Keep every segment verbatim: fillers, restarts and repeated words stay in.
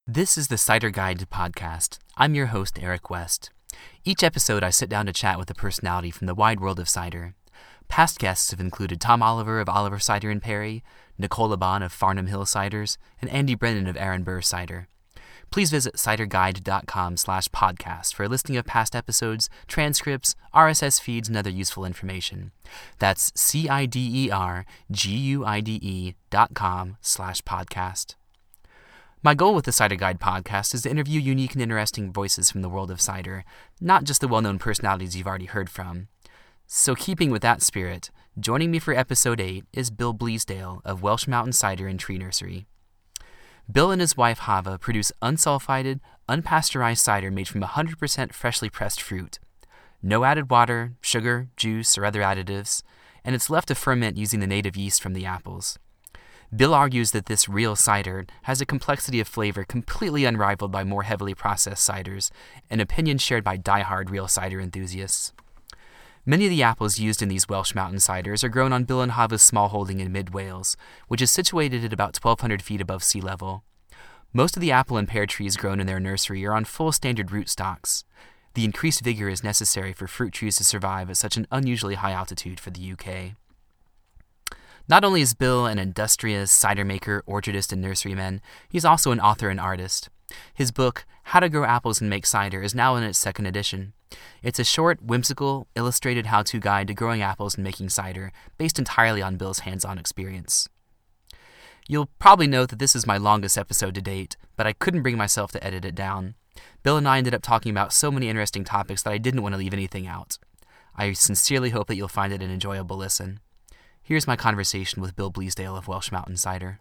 This is the Cider Guide podcast. I'm your host, Eric West. Each episode, I sit down to chat with a personality from the wide world of cider. Past guests have included Tom Oliver of Oliver Cider and Perry, Nicole Laban of Farnham Hill Ciders, and Andy Brennan of Aaron Burr Cider. Please visit ciderguide.com slash podcast for a listing of past episodes, transcripts, R S S feeds, and other useful information. That's C-I-D-E-R-G-U-I-D-E dot com slash podcast. My goal with the Cider Guide podcast is to interview unique and interesting voices from the world of cider, not just the well-known personalities you've already heard from. So keeping with that spirit, joining me for episode eight is Bill Bleasdale of Welsh Mountain Cider and Tree Nursery. Bill and his wife Hava produce unsulfited, unpasteurized cider made from one hundred percent freshly pressed fruit. No added water, sugar, juice, or other additives, and it's left to ferment using the native yeast from the apples. Bill argues that this real cider has a complexity of flavor completely unrivaled by more heavily processed ciders, an opinion shared by die-hard real cider enthusiasts. Many of the apples used in these Welsh Mountain ciders are grown on Bill and Hava's small holding in mid-Wales, which is situated at about twelve hundred feet above sea level. Most of the apple and pear trees grown in their nursery are on full standard rootstocks. The increased vigor is necessary for fruit trees to survive at such an unusually high altitude for the U K. Not only is Bill an industrious cider maker, orchardist, and nurseryman, he's also an author and artist. His book, How to Grow Apples and Make Cider, is now in its second edition. It's a short, whimsical, illustrated how-to guide to growing apples and making cider, based entirely on Bill's hands-on experience. You'll probably note that this is my longest episode to date, but I couldn't bring myself to edit it down. Bill and I ended up talking about so many interesting topics that I didn't want to leave anything out. I sincerely hope that you'll find it an enjoyable listen. Here's my conversation with Bill Bleasdale of Welsh Mountain Cider.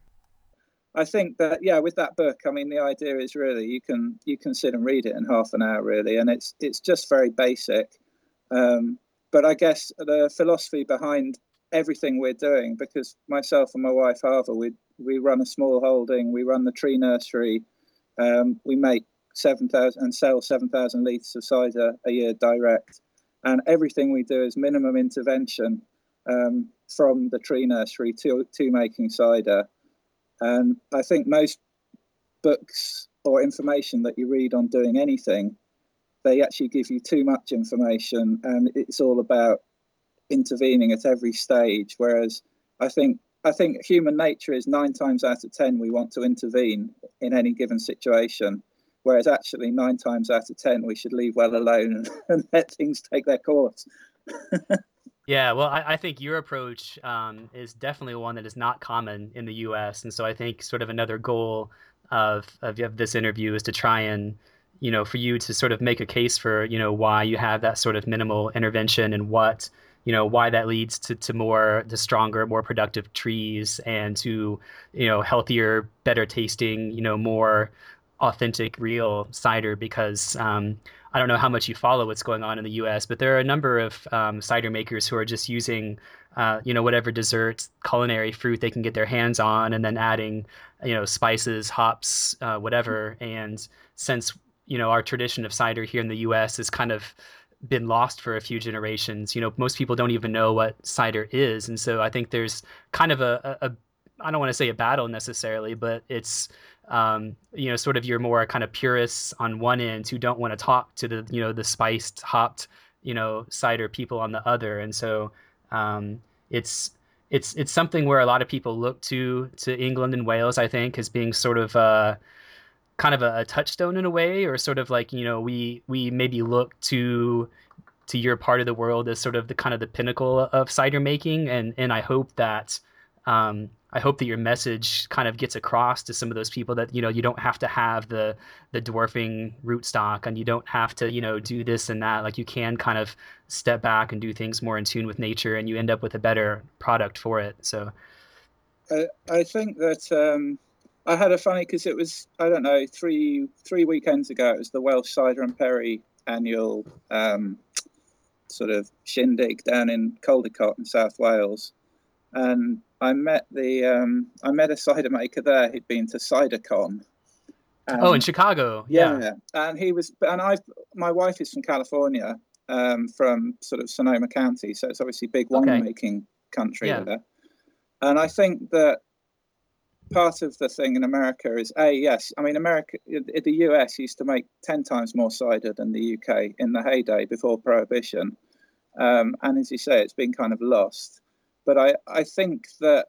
I think that, yeah, with that book, I mean, the idea is really you can you can sit and read it in half an hour, really, and it's it's just very basic. Um, but I guess the philosophy behind everything we're doing, because myself and my wife, Harva, we we run a small holding, we run the tree nursery, um, we make seven thousand and sell seven thousand litres of cider a year direct, and everything we do is minimum intervention. Um, from the tree nursery to to making cider. And I think most books or information that you read on doing anything, they actually give you too much information, and it's all about intervening at every stage. Whereas I think I think human nature is nine times out of ten we want to intervene in any given situation, whereas actually nine times out of ten we should leave well alone and, and let things take their course. Yeah, well, I, I think your approach um, is definitely one that is not common in the U S. And so I think sort of another goal of, of of this interview is to try and, you know, for you to sort of make a case for, you know, why you have that sort of minimal intervention and what, you know, why that leads to, to more, to stronger, more productive trees and to, you know, healthier, better tasting, you know, more authentic, real cider. Because um, I don't know how much you follow what's going on in the U S, but there are a number of um, cider makers who are just using, uh, you know, whatever dessert, culinary fruit they can get their hands on, and then adding, you know, spices, hops, uh, whatever. And since, you know, our tradition of cider here in the U S has kind of been lost for a few generations, you know, most people don't even know what cider is. And so I think there's kind of a, a, a I don't want to say a battle necessarily, but it's, um, you know, sort of your more kind of purists on one end who don't want to talk to the, you know, the spiced, hopped, you know, cider people on the other. And so um, it's it's it's something where a lot of people look to to England and Wales, I think, as being sort of uh, kind of a, a touchstone in a way, or sort of like, you know, we we maybe look to to your part of the world as sort of the kind of the pinnacle of cider making. And and I hope that um, I hope that your message kind of gets across to some of those people that, you know, you don't have to have the the dwarfing rootstock, and you don't have to, you know, do this and that. Like, you can kind of step back and do things more in tune with nature, and you end up with a better product for it. So I, I think that um, I had a funny, because it was, I don't know, three three weekends ago, it was the Welsh Cider and Perry annual um, sort of shindig down in Caldicot in South Wales. And I met the um, I met a cider maker there who'd been to CiderCon. Um, oh, in Chicago, yeah. yeah. And he was, and I, my wife is from California, um, from sort of Sonoma County, so it's obviously big winemaking okay. country yeah. there. And I think that part of the thing in America is a yes. I mean, America, the U S used to make ten times more cider than the U K in the heyday before Prohibition, um, and as you say, it's been kind of lost. But I, I think that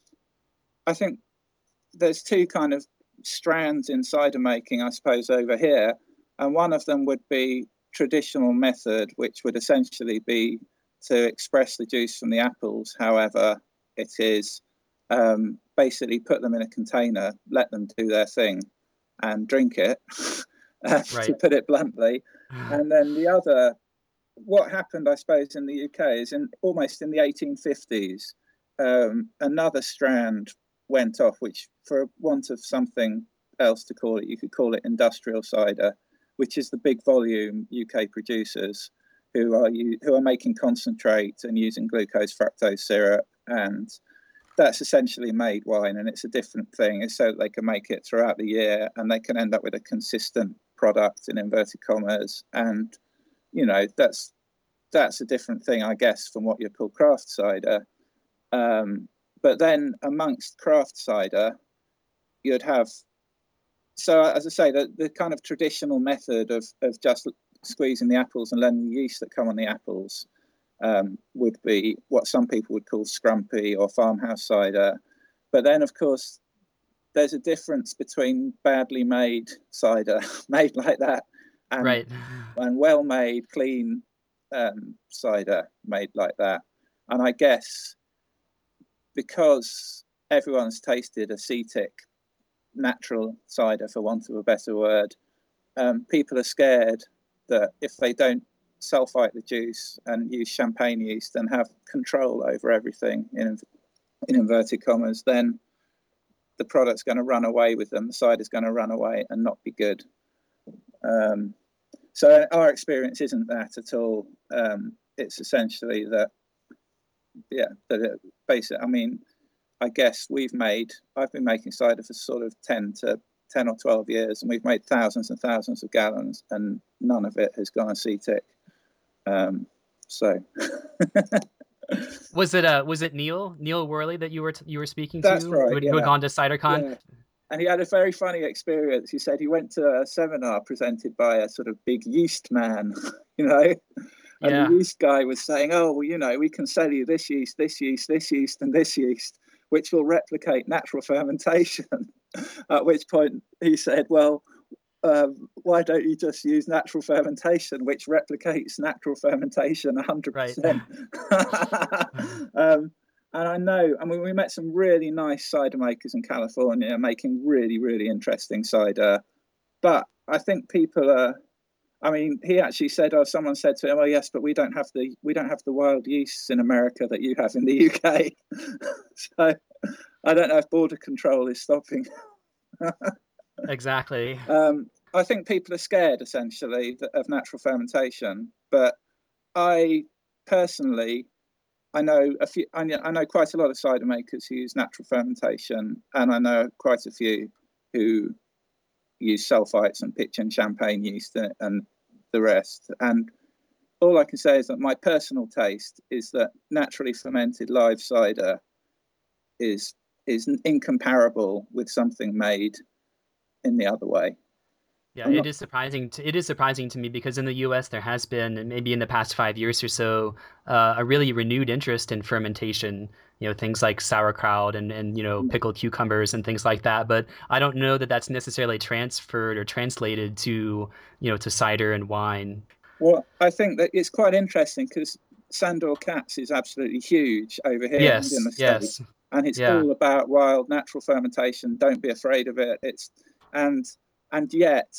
I think there's two kind of strands in cider making, I suppose, over here, and one of them would be traditional method, which would essentially be to express the juice from the apples, however it is. Um, basically put them in a container, let them do their thing, and drink it, uh, right. to put it bluntly. And then the other, what happened, I suppose, in the U K is in almost in the eighteen fifties, um, another strand went off, which, for want of something else to call it, you could call it industrial cider, which is the big volume U K producers who are who are making concentrate and using glucose fructose syrup, and that's essentially made wine, and it's a different thing. It's so that they can make it throughout the year, and they can end up with a consistent product in inverted commas. And you know, that's that's a different thing, I guess, from what you call craft cider. Um, but then amongst craft cider, you'd have, so as I say, the, the kind of traditional method of of just squeezing the apples and letting the yeast that come on the apples Um, would be what some people would call scrumpy or farmhouse cider. But then, of course, there's a difference between badly made cider, made like that, and, right. and well-made, clean um, cider made like that. And I guess because everyone's tasted acetic, natural cider, for want of a better word, um, people are scared that if they don't sulfite the juice and use champagne yeast and have control over everything in in inverted commas, then the product's going to run away with them. The cider's going to run away and not be good. Um, so our experience isn't that at all. Um, it's essentially that, yeah, that it, basically, I mean, I guess we've made, I've been making cider for sort of ten to ten or twelve years, and we've made thousands and thousands of gallons, and none of it has gone acetic. Um, so was it uh was it Neil Neil Worley that you were t- you were speaking That's to, right, who, had, yeah. who had gone to CiderCon? Yeah. And he had a very funny experience. He said he went to a seminar presented by a sort of big yeast man, you know, and yeah. the yeast guy was saying, "Oh, well, you know, we can sell you this yeast, this yeast, this yeast, and this yeast, which will replicate natural fermentation." At which point he said, "Well, Um, why don't you just use natural fermentation, which replicates natural fermentation one hundred percent?" Right. um, and I know, I mean, we met some really nice cider makers in California making really, really interesting cider. But I think people are, I mean, he actually said, oh, someone said to him, "Oh, yes, but we don't have the, we don't have the wild yeasts in America that you have in the U K." So I don't know if border control is stopping. Exactly. Um, I think people are scared, essentially, of natural fermentation. But I personally, I know a few. I know quite a lot of cider makers who use natural fermentation, and I know quite a few who use sulfites and pitch and champagne yeast and, and the rest. And all I can say is that my personal taste is that naturally fermented live cider is is incomparable with something made in the other way. Yeah, it is surprising. To, it is surprising to me because in the U S there has been, maybe in the past five years or so, uh, a really renewed interest in fermentation. You know, things like sauerkraut and and you know pickled cucumbers and things like that. But I don't know that that's necessarily transferred or translated to you know to cider and wine. Well, I think that it's quite interesting because Sandor Katz is absolutely huge over here yes, in the yes. States, and it's yeah. all about wild natural fermentation. Don't be afraid of it. It's and and yet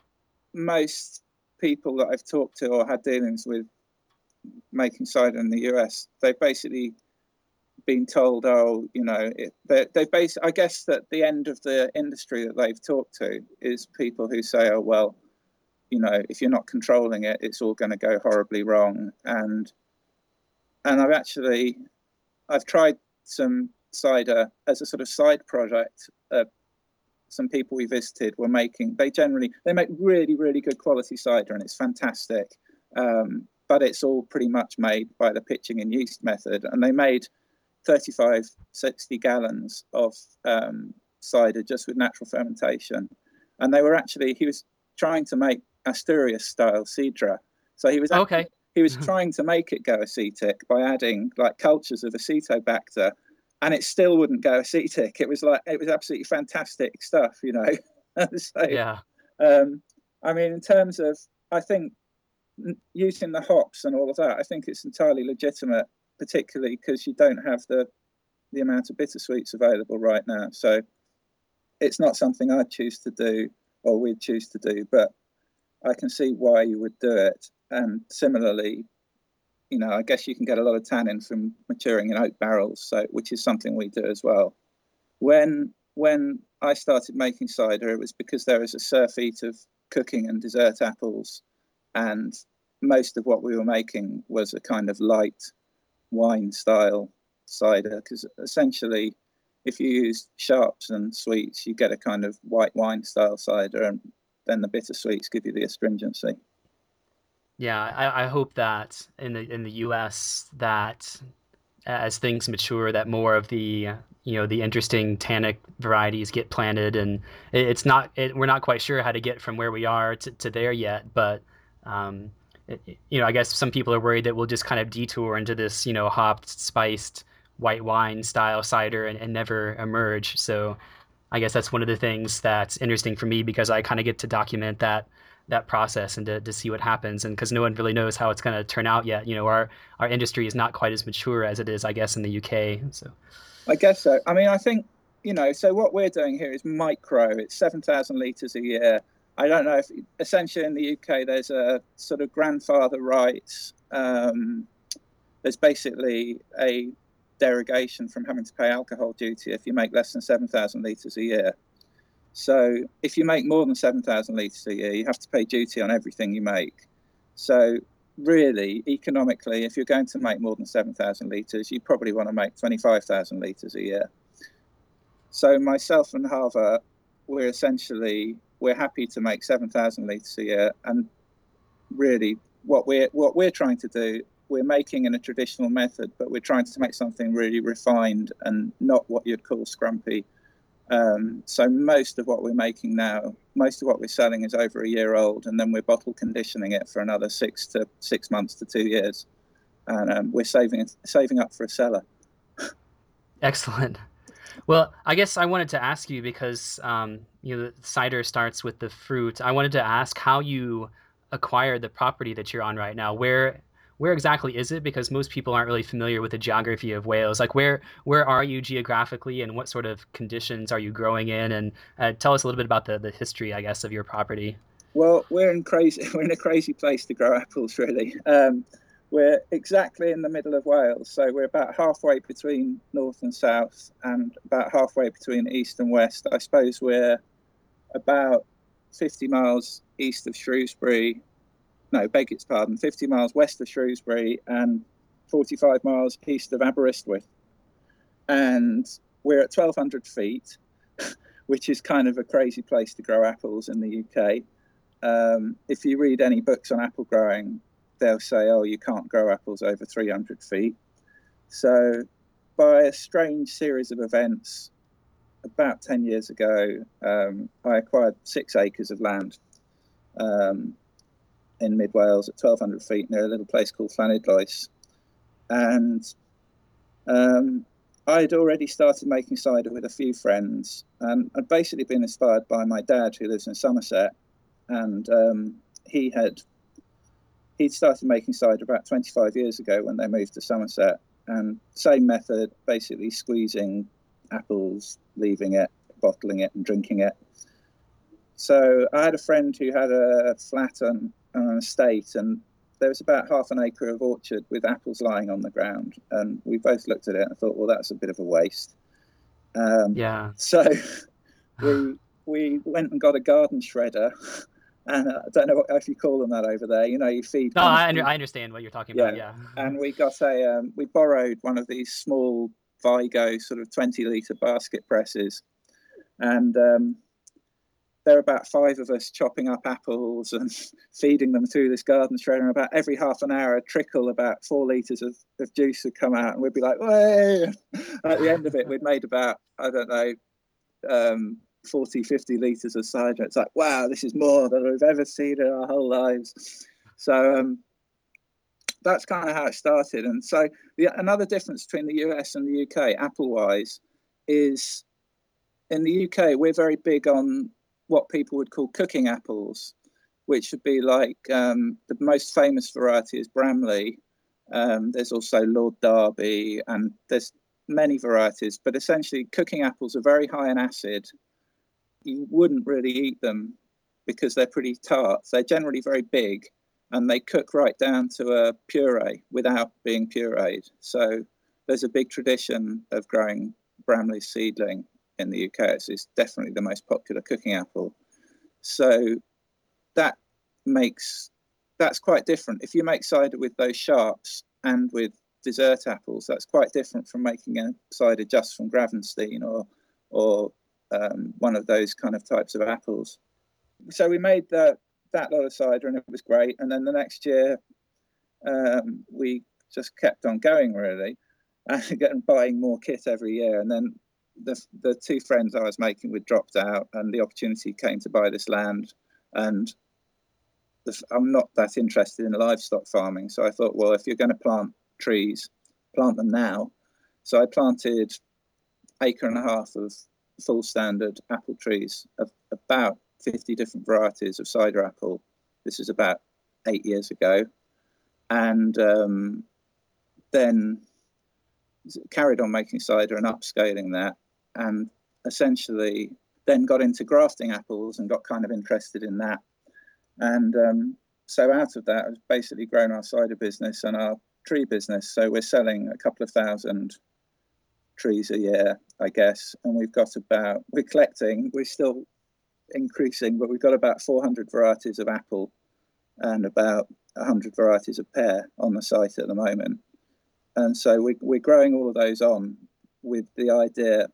most people that I've talked to or had dealings with making cider in the U S, they've basically been told, oh, you know, it, they they base. I guess that the end of the industry that they've talked to is people who say, oh, well, you know, if you're not controlling it, it's all going to go horribly wrong. And and I've actually I've tried some cider as a sort of side project. Uh, some people we visited were making. They generally they make really really good quality cider, and it's fantastic. Um, but it's all pretty much made by the pitching and yeast method, and they made thirty-five, sixty gallons of um, cider just with natural fermentation, and they were actually he was trying to make Asturias style Sidra, so he was actually, Okay. he was trying to make it go acetic by adding like cultures of Acetobacter, and it still wouldn't go acetic. It was like it was absolutely fantastic stuff, you know. so, Yeah. um, I mean, in terms of, I think using the hops and all of that, I think it's entirely legitimate, particularly because you don't have the the amount of bittersweets available right now. So it's not something I'd choose to do or we'd choose to do, but I can see why you would do it. And similarly, you know, I guess you can get a lot of tannin from maturing in oak barrels, so which is something we do as well. When when I started making cider, it was because there was a surfeit of cooking and dessert apples, and most of what we were making was a kind of light wine style cider, because essentially if you use sharps and sweets you get a kind of white wine style cider, and then the bitter sweets give you the astringency. Yeah, I, I hope that in the in the U S that as things mature, that more of the you know the interesting tannic varieties get planted, and it, it's not it, we're not quite sure how to get from where we are to, to there yet, but um, it, you know I guess some people are worried that we'll just kind of detour into this you know hopped, spiced white wine style cider and, and never emerge. So I guess that's one of the things that's interesting for me because I kind of get to document that that process and to, to see what happens, and because no one really knows how it's going to turn out yet. You know, our our industry is not quite as mature as it is, I guess, in the U K. So I guess so. I mean, I think, you know, so what we're doing here is micro. It's seven thousand litres a year. I don't know if essentially in the U K there's a sort of grandfather rights. Um, there's basically a derogation from having to pay alcohol duty if you make less than seven thousand litres a year. So if you make more than seven thousand litres a year, you have to pay duty on everything you make. So really, economically, if you're going to make more than seven thousand litres, you probably want to make twenty-five thousand litres a year. So myself and Harva, we're essentially, we're happy to make seven thousand litres a year. And really what we're, what we're trying to do, we're making in a traditional method, but we're trying to make something really refined and not what you'd call scrumpy. Um, so most of what we're making now, most of what we're selling is over a year old, and then we're bottle conditioning it for another six to six months to two years, and um, we're saving saving up for a cellar. excellent. Well, I guess I wanted to ask you because um, you know the cider starts with the fruit. I wanted to ask how you acquired the property that you're on right now. Where where exactly is it? Because most people aren't really familiar with the geography of Wales. Like where where are you geographically, and what sort of conditions are you growing in? And uh, tell us a little bit about the the history, I guess, of your property. Well, we're in crazy we're in a crazy place to grow apples, really. Um, we're exactly in the middle of Wales, so we're about halfway between north and south, and about halfway between east and west. I suppose we're about fifty miles east of Shrewsbury. No, beg its pardon, fifty miles west of Shrewsbury and forty-five miles east of Aberystwyth. And we're at twelve hundred feet, which is kind of a crazy place to grow apples in the U K. Um, if you read any books on apple growing, they'll say, oh, you can't grow apples over three hundred feet. So by a strange series of events, about ten years ago, um, I acquired six acres of land um, in mid Wales at twelve hundred feet near a little place called Llanidloes. And um, I'd already started making cider with a few friends, and I'd basically been inspired by my dad, who lives in Somerset. And um, he had he'd started making cider about twenty-five years ago when they moved to Somerset, and same method, basically squeezing apples, leaving it, bottling it, and drinking it. So I had a friend who had a flat on, on an estate, and there was about half an acre of orchard with apples lying on the ground, and we both looked at it and thought, well, that's a bit of a waste. Um, Yeah. so we we went and got a garden shredder, and uh, I don't know what, if you call them that over there. You know, you feed No, kind of I under, things. I understand what you're talking Yeah. about. Yeah. And we got a um, we borrowed one of these small Vigo sort of twenty litre basket presses, and um, there were about five of us chopping up apples and feeding them through this garden shredder. And about every half an hour, a trickle, about four litres of, of juice would come out, and we'd be like, "Way!" At the end of it, we'd made about, I don't know, um, forty, fifty litres of cider. It's like, wow, this is more than we've ever seen in our whole lives. So um, that's kind of how it started. And so the, another difference between the U S and the U K, apple-wise, is in the U K, we're very big on what people would call cooking apples, which would be like um, the most famous variety is Bramley. Um, there's also Lord Derby, and there's many varieties, but essentially cooking apples are very high in acid. You wouldn't really eat them because they're pretty tart. They're generally very big, and they cook right down to a puree without being pureed. So there's a big tradition of growing Bramley seedling in the U K. It's, it's definitely the most popular cooking apple. So that makes, that's quite different. If you make cider with those sharps and with dessert apples, that's quite different from making a cider just from Gravenstein or or um, one of those kind of types of apples. So we made that that lot of cider, and it was great. And then the next year, um, we just kept on going, really, and getting buying more kit every year. And then the the two friends I was making with dropped out, and the opportunity came to buy this land. And the, I'm not that interested in livestock farming, so I thought, well, if you're going to plant trees, plant them now. So I planted acre and a half of full standard apple trees of about fifty different varieties of cider apple. This is about eight years ago. And um, then carried on making cider and upscaling that, and essentially then got into grafting apples and got kind of interested in that. And um, so out of that, I've basically grown our cider business and our tree business. So we're selling a couple of thousand trees a year, I guess. And we've got about, we're collecting, we're still increasing, but we've got about four hundred varieties of apple and about one hundred varieties of pear on the site at the moment. And so we, we're growing all of those on with the idea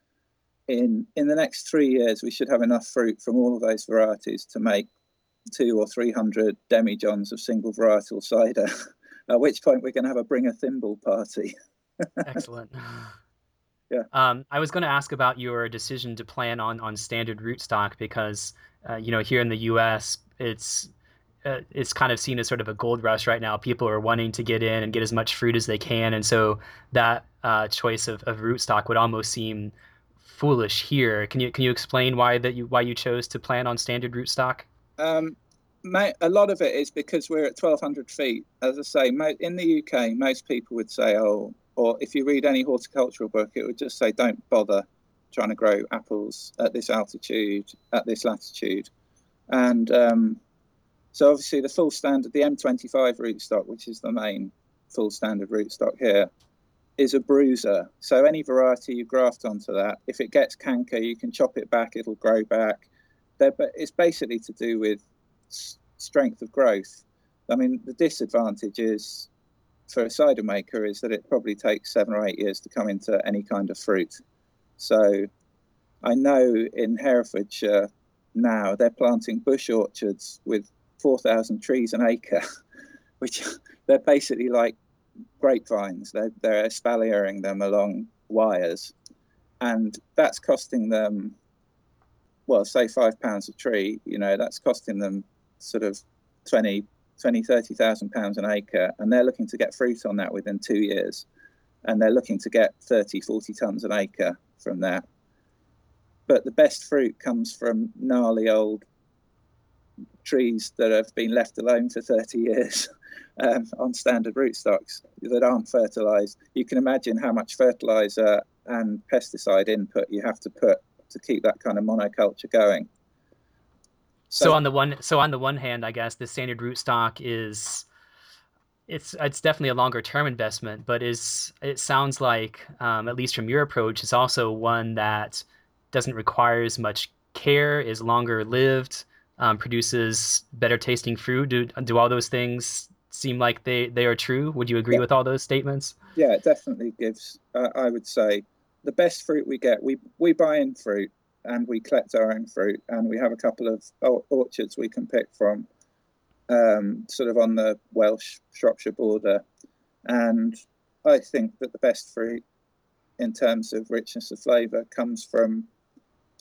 in in the next three years, we should have enough fruit from all of those varieties to make two or three hundred demijohns of single varietal cider, at which point we're going to have a bring a thimble party. Excellent. Yeah. Um, I was going to ask about your decision to plan on on standard rootstock because, uh, you know, here in the U S, it's uh, it's kind of seen as sort of a gold rush right now. People are wanting to get in and get as much fruit as they can, and so that uh, choice of, of rootstock would almost seem foolish here. Can you can you explain why that you why you chose to plan on standard rootstock? Um, a lot of it is because we're at twelve hundred feet. As I say, in the U K, most people would say, oh, or if you read any horticultural book, it would just say, don't bother trying to grow apples at this altitude, at this latitude. And um, so obviously the full standard, the M twenty-five rootstock, which is the main full standard rootstock here, is a bruiser. So any variety you graft onto that, if it gets canker, you can chop it back, it'll grow back. But it's basically to do with strength of growth. I mean, the disadvantage is for a cider maker is that it probably takes seven or eight years to come into any kind of fruit. So I know in Herefordshire now they're planting bush orchards with four thousand trees an acre, which they're basically like grapevines. They're, they're espaliering them along wires. And that's costing them, well, say five pounds a tree, you know, that's costing them sort of twenty, thirty thousand pounds an acre. And they're looking to get fruit on that within two years. And they're looking to get thirty, forty tons an acre from that. But the best fruit comes from gnarly old trees that have been left alone for thirty years um, on standard rootstocks that aren't fertilized. You can imagine how much fertilizer and pesticide input you have to put to keep that kind of monoculture going. So, so on the one, so on the one hand, I guess the standard rootstock is it's it's definitely a longer term investment, but is it sounds like um, at least from your approach, it's also one that doesn't require as much care, is longer lived, um, produces better tasting fruit. Do do all those things seem like they they are true? Would you agree yeah. with all those statements? Yeah, it definitely gives. Uh, I would say the best fruit we get, we we buy in fruit and we collect our own fruit, and we have a couple of orchards we can pick from, um, sort of on the Welsh Shropshire border. And I think that the best fruit in terms of richness of flavour comes from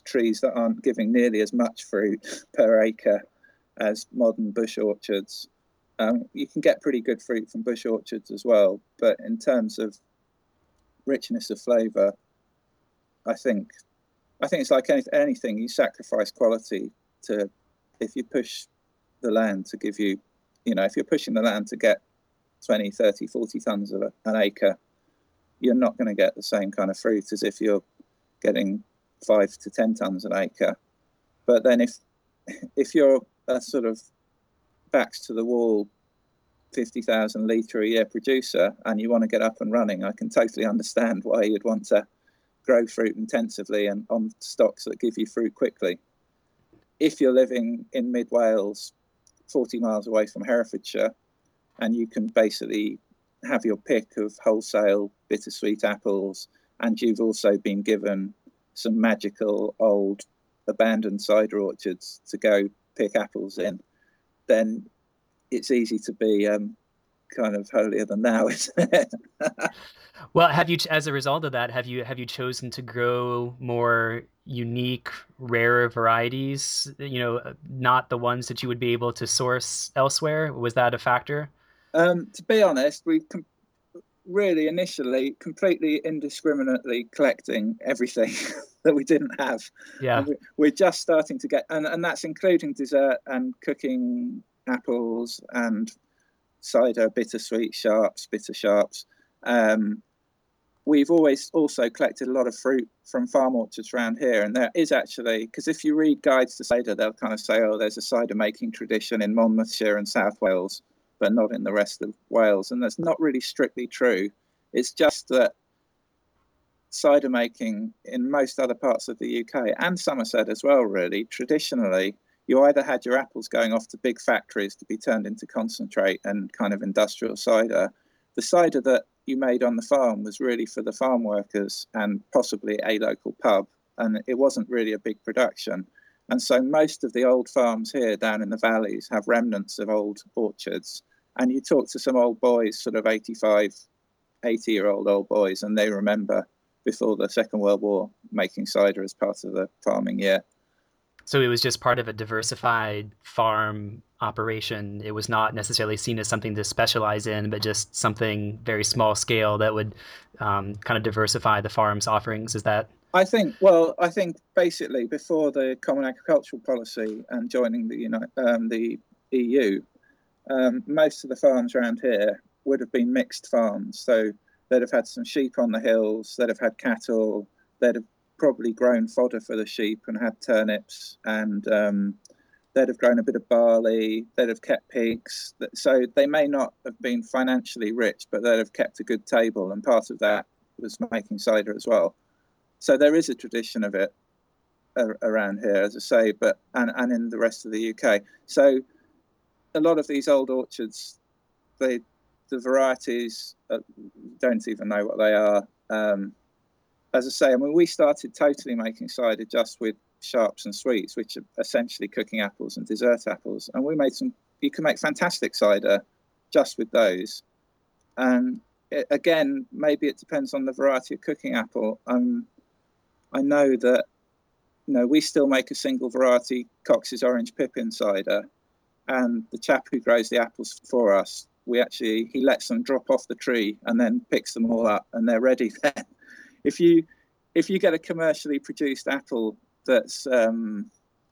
trees that aren't giving nearly as much fruit per acre as modern bush orchards. Um, you can get pretty good fruit from bush orchards as well, but in terms of richness of flavour, I think I think it's like any, anything. You sacrifice quality to if you push the land to give you, you know, if you're pushing the land to get twenty, thirty, forty tons of a, an acre, you're not going to get the same kind of fruit as if you're getting five to ten tons an acre. But then if if you're a sort of backs to the wall fifty thousand litre a year producer and you want to get up and running, I can totally understand why you'd want to grow fruit intensively and on stocks that give you fruit quickly. If you're living in mid Wales, forty miles away from Herefordshire, and you can basically have your pick of wholesale bittersweet apples, and you've also been given some magical old abandoned cider orchards to go pick apples in, then it's easy to be um, kind of holier than thou, isn't it? Well, have you, as a result of that, have you have you chosen to grow more unique, rarer varieties? You know, not the ones that you would be able to source elsewhere. Was that a factor? Um, to be honest, we com- really initially completely indiscriminately collecting everything that we didn't have. Yeah. We, we're just starting to get, and, and that's including dessert and cooking apples and cider, bittersweet, sharps, bitter sharps. Um, we've always also collected a lot of fruit from farm orchards around here. And there is actually, because if you read guides to cider, they'll kind of say, oh, there's a cider making tradition in Monmouthshire and South Wales, but not in the rest of Wales. And that's not really strictly true. It's just that cider making in most other parts of the U K and Somerset as well, really, traditionally, you either had your apples going off to big factories to be turned into concentrate and kind of industrial cider. The cider that you made on the farm was really for the farm workers and possibly a local pub, and it wasn't really a big production. And so most of the old farms here down in the valleys have remnants of old orchards. And you talk to some old boys, sort of eighty-five, eighty-year-old old boys, and they remember before the Second World War making cider as part of the farming year. So it was just part of a diversified farm operation. It was not necessarily seen as something to specialize in, but just something very small scale that would um, kind of diversify the farm's offerings. Is that? I think, well, I think basically before the Common Agricultural Policy and joining the, you know, um, the E U, um, most of the farms around here would have been mixed farms. So they'd have had some sheep on the hills, they'd have had cattle, they'd have probably grown fodder for the sheep and had turnips, and um, they'd have grown a bit of barley, they'd have kept pigs. So they may not have been financially rich, but they'd have kept a good table, and part of that was making cider as well. So there is a tradition of it around here, as I say, but and, and in the rest of the U K. So a lot of these old orchards, they the varieties uh, don't even know what they are. Um, as I say, I mean, we started totally making cider just with sharps and sweets, which are essentially cooking apples and dessert apples. And we made some, you can make fantastic cider just with those. And it, again, maybe it depends on the variety of cooking apple. Um, I know that, you know, we still make a single variety Cox's Orange Pippin cider. And the chap who grows the apples for us, we actually, he lets them drop off the tree and then picks them all up and they're ready then. If you if you get a commercially produced apple that's um,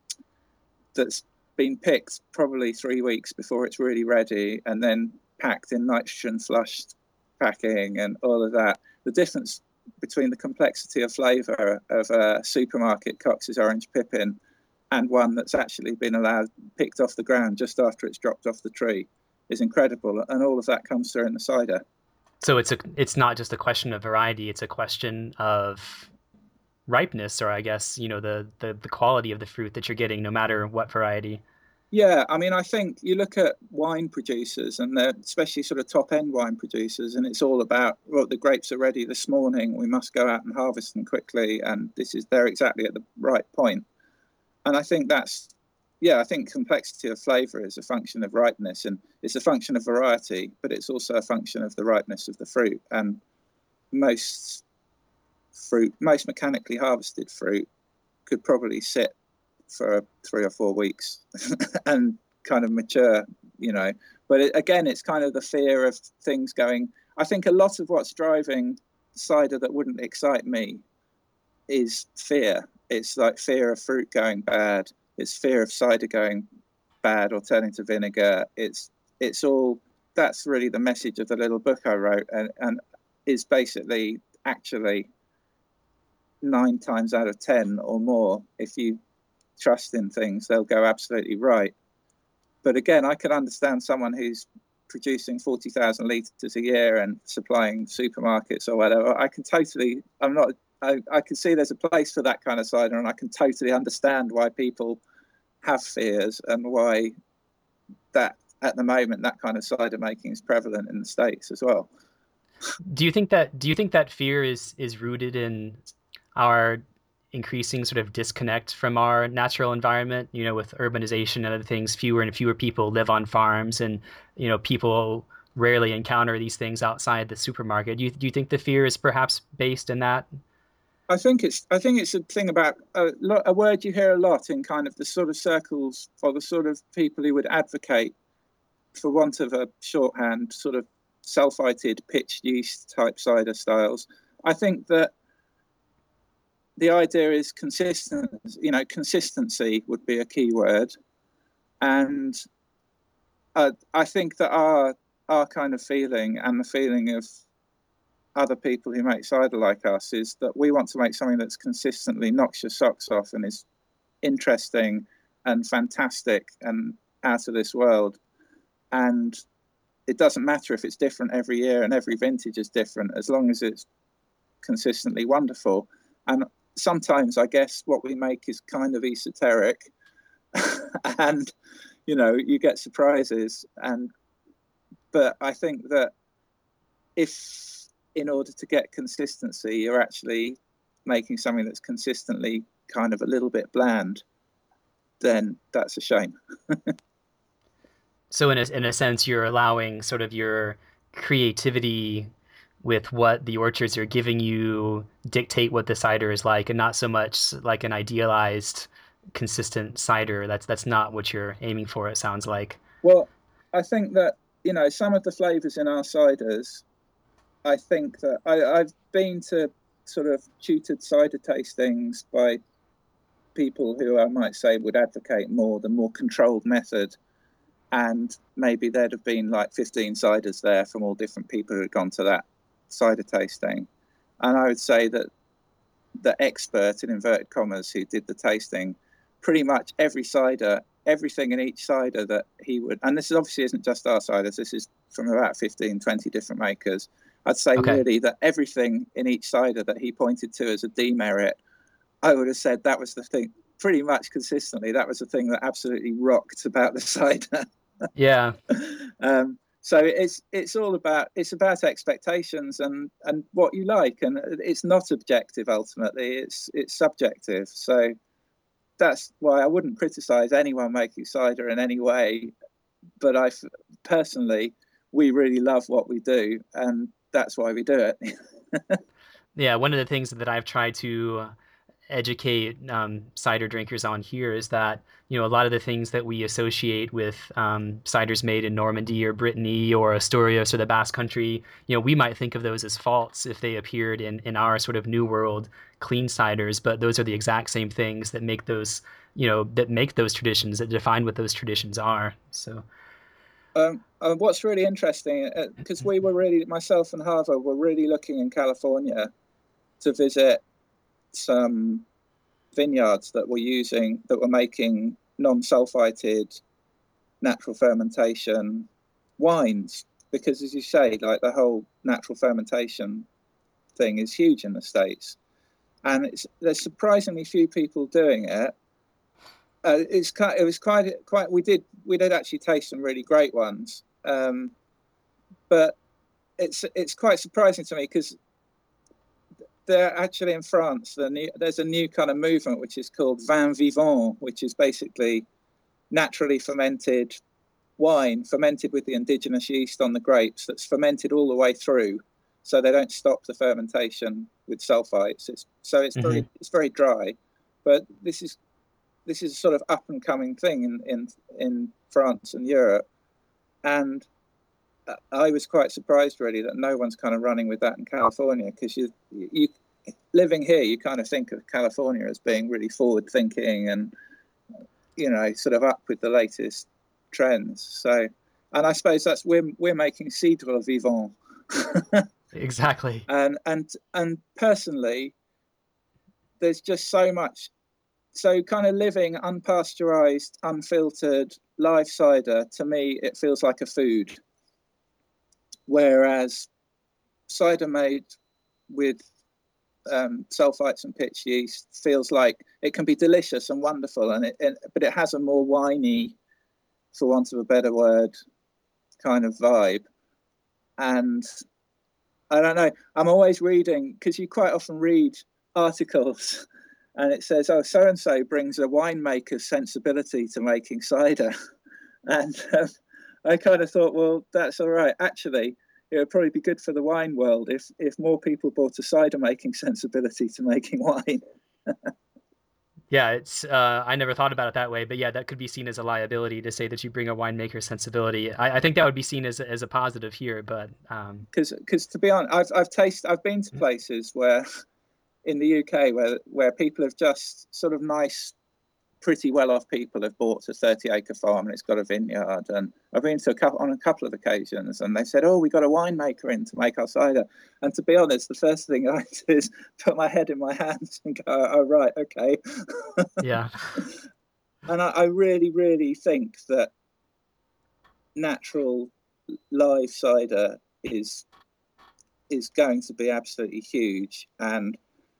that's been picked probably three weeks before it's really ready, and then packed in nitrogen flushed packing and all of that, the difference between the complexity of flavour of a supermarket Cox's Orange Pippin and one that's actually been allowed picked off the ground just after it's dropped off the tree is incredible, and all of that comes through in the cider. So it's a it's not just a question of variety, it's a question of ripeness, or I guess, you know, the, the, the quality of the fruit that you're getting, no matter what variety. Yeah, I mean, I think you look at wine producers, and they're especially sort of top-end wine producers, and it's all about, well, the grapes are ready this morning, we must go out and harvest them quickly, and this is they're exactly at the right point. And I think that's, yeah, I think complexity of flavour is a function of ripeness, and it's a function of variety, but it's also a function of the ripeness of the fruit. And most fruit, most mechanically harvested fruit could probably sit for three or four weeks and kind of mature, you know. But it, again, it's kind of the fear of things going. I think a lot of what's driving cider that wouldn't excite me is fear. It's like fear of fruit going bad. It's fear of cider going bad or turning to vinegar. It's it's all that's really the message of the little book I wrote, and and is basically actually nine times out of ten or more, if you trust in things, they'll go absolutely right. But again, I can understand someone who's producing forty thousand litres a year and supplying supermarkets or whatever. I can totally, I'm not, I, I can see there's a place for that kind of cider, and I can totally understand why people have fears and why that, at the moment, that kind of cider making is prevalent in the States as well. Do you think that, do you think that fear is, is rooted in our increasing sort of disconnect from our natural environment, you know, with urbanization and other things? Fewer and fewer people live on farms, and, you know, people rarely encounter these things outside the supermarket. Do you, do you think the fear is perhaps based in that? I think it's I think it's a thing about a, a word you hear a lot in kind of the sort of circles, or the sort of people who would advocate, for want of a shorthand, sort of sulfited pitched yeast type cider styles. I think that the idea is consistent, you know, consistency would be a key word. And uh, I think that our our kind of feeling, and the feeling of other people who make cider like us, is that we want to make something that's consistently knocks your socks off and is interesting and fantastic and out of this world. And it doesn't matter if it's different every year and every vintage is different, as long as it's consistently wonderful. And sometimes I guess what we make is kind of esoteric and, you know, you get surprises. And but I think that if, in order to get consistency, you're actually making something that's consistently kind of a little bit bland, then that's a shame. So in a, in a sense, you're allowing sort of your creativity with what the orchards are giving you dictate what the cider is like, and not so much like an idealized, consistent cider. That's that's not what you're aiming for, it sounds like. Well, I think that, you know, some of the flavors in our ciders, I think that I, I've been to sort of tutored cider tastings by people who I might say would advocate more the more controlled method. And maybe there'd have been like fifteen ciders there from all different people who had gone to that cider tasting. And I would say that the expert, in inverted commas, who did the tasting, pretty much every cider, everything in each cider that he would, and this obviously isn't just our ciders, this is from about fifteen, twenty different makers. I'd say okay. really that everything in each cider that he pointed to as a demerit, I would have said that was the thing, pretty much consistently, that was the thing that absolutely rocked about the cider. Yeah. um, so it's it's all about it's about expectations and, and what you like, and it's not objective ultimately. It's it's subjective. So that's why I wouldn't criticize anyone making cider in any way. But I personally, we really love what we do, and that's why we do it. Yeah, one of the things that I've tried to educate um, cider drinkers on here is that, you know, a lot of the things that we associate with um, ciders made in Normandy or Brittany or Asturias or the Basque Country, you know, we might think of those as faults if they appeared in, in our sort of New World clean ciders, but those are the exact same things that make those, you know, that make those traditions, that define what those traditions are. So. Um, uh, what's really interesting, because uh, we were really, myself and Harvard were really looking in California to visit some vineyards that were using, that were making non-sulfited natural fermentation wines, because as you say, like the whole natural fermentation thing is huge in the States, and it's, there's surprisingly few people doing it. Uh, it's quite, it was quite, quite, we did, we did actually taste some really great ones. Um, but it's, it's quite surprising to me because they're actually in France. The new, there's a new kind of movement which is called vin vivant, which is basically naturally fermented wine, fermented with the indigenous yeast on the grapes, that's fermented all the way through, so they don't stop the fermentation with sulfites. It's, so it's mm-hmm. very, it's very dry. but this is this is a sort of up and coming thing in in in France and Europe, and I was quite surprised really that no one's kind of running with that in California, because you you living here, you kind of think of California as being really forward thinking and, you know, sort of up with the latest trends. So, and I suppose that's we're we're making cidre vivant. Exactly. And and and personally, there's just so much. So kind of living unpasteurized, unfiltered live cider, to me, it feels like a food. Whereas cider made with um, sulfites and pitch yeast feels like it can be delicious and wonderful, and it, it but it has a more winey, for want of a better word, kind of vibe. And I don't know, I'm always reading, because you quite often read articles and it says, oh, so and so brings a winemaker's sensibility to making cider. And um, I kind of thought, well, that's all right. Actually, it would probably be good for the wine world if if more people brought a cider making sensibility to making wine. Yeah, it's uh, I never thought about it that way, but yeah, that could be seen as a liability to say that you bring a winemaker sensibility. I, I think that would be seen as as a positive here, but um, because because to be honest, I've I've tasted I've been to places where in the U K where where people have just sort of nice, pretty well-off people have bought a thirty-acre farm and it's got a vineyard. And I've been to a couple on a couple of occasions, and they said, "Oh, we got a winemaker in to make our cider." And to be honest, the first thing I do is put my head in my hands and go, "Oh, right, okay." yeah. And I, I really, really think that natural live cider is is going to be absolutely huge, and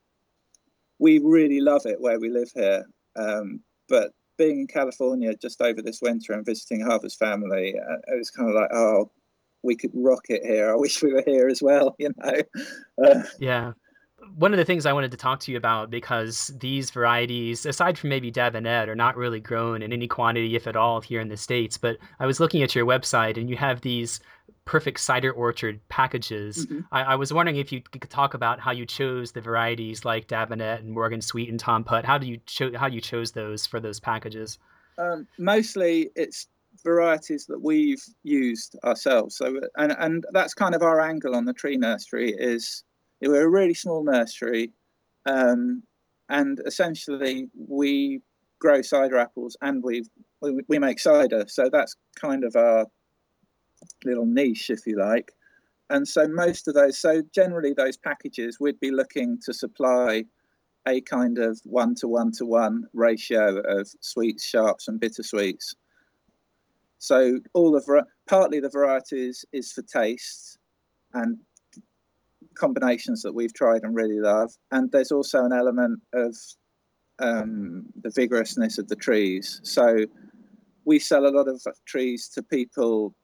we really love it where we live here. Um, but being in California just over this winter and visiting Harvest Family, uh, it was kind of like, oh, we could rock it here. I wish we were here as well, you know. Uh, Yeah. One of the things I wanted to talk to you about, because these varieties, aside from maybe Dabinet, are not really grown in any quantity, if at all, here in the States. But I was looking at your website and you have these perfect cider orchard packages. mm-hmm. I, I was wondering if you could talk about how you chose the varieties like Dabinet and Morgan Sweet and Tom Putt. How do you cho- how you chose those for those packages? Um, mostly it's varieties that we've used ourselves. So, and and that's kind of our angle on the tree nursery. Is we're a really small nursery, um, and essentially we grow cider apples and we we make cider. So that's kind of our little niche, if you like. And so most of those, so generally those packages, we'd be looking to supply a kind of one to one to one ratio of sweets, sharps, and bittersweets. So all of partly the varieties is for taste and combinations that we've tried and really love, and there's also an element of um, the vigorousness of the trees. So we sell a lot of trees to people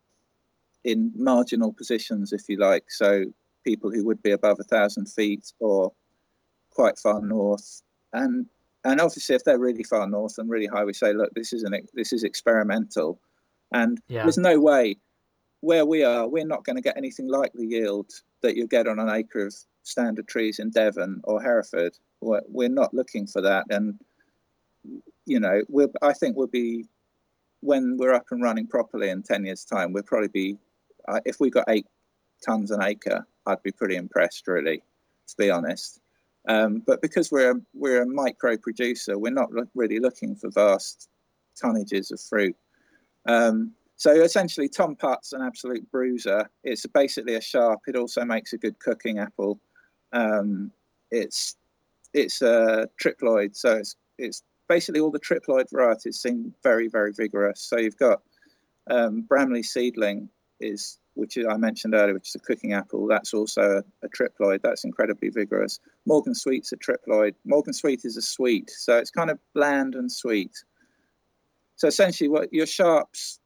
in marginal positions, if you like. So people who would be above a thousand feet or quite far north, and and obviously if they're really far north and really high, we say, look, this is an this is experimental, and Yeah. there's no way where we are we're not going to get anything like the yield that you get on an acre of standard trees in Devon or Hereford. We're, we're not looking for that, and you know, we'll I think we'll be, when we're up and running properly in ten years' time, we'll probably be, uh, if we got eight tons an acre, I'd be pretty impressed, really, to be honest. Um, but because we're a, we're a micro producer, we're not really looking for vast tonnages of fruit. Um, so essentially, Tom Putt's an absolute bruiser. It's basically a sharp. It also makes a good cooking apple. Um, it's it's a triploid, so it's it's basically all the triploid varieties seem very very vigorous. So you've got um, Bramley Seedling is, which I mentioned earlier, which is a cooking apple. That's also a, a triploid. That's incredibly vigorous. Morgan Sweet's a triploid. Morgan Sweet is a sweet, so it's kind of bland and sweet. So essentially, what your sharps